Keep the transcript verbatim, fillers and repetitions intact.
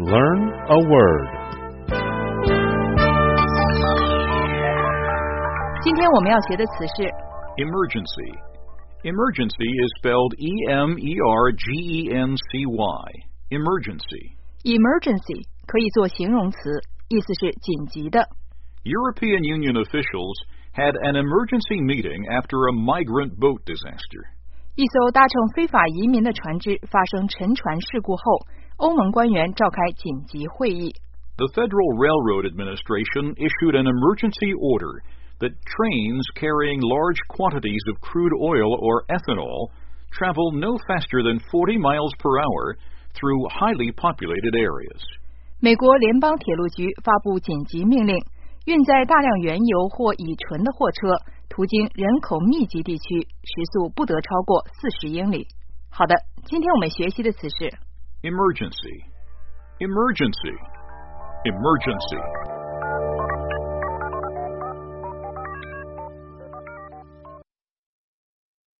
Learn a word. 今天我们要学的词是 Emergency. Emergency is spelled E M E R G E N C Y. Emergency. emergency 可以做形容词，意思是紧急的。 European Union officials had an emergency meeting after a migrant boat disaster. 一艘搭乘非法移民的船只发生沉船事故后，欧盟官员召开紧急会议。 The Federal Railroad Administration issued an emergency order that trains carrying large quantities of crude oil or ethanol travel no faster than forty miles per hour through highly populated areas. 美国联邦铁路局发布紧急命令，运载大量原油或乙醇的货车途经人口密集地区，时速不得超过四十英里。好的，今天我们学习的词是 Emergency. Emergency. Emergency.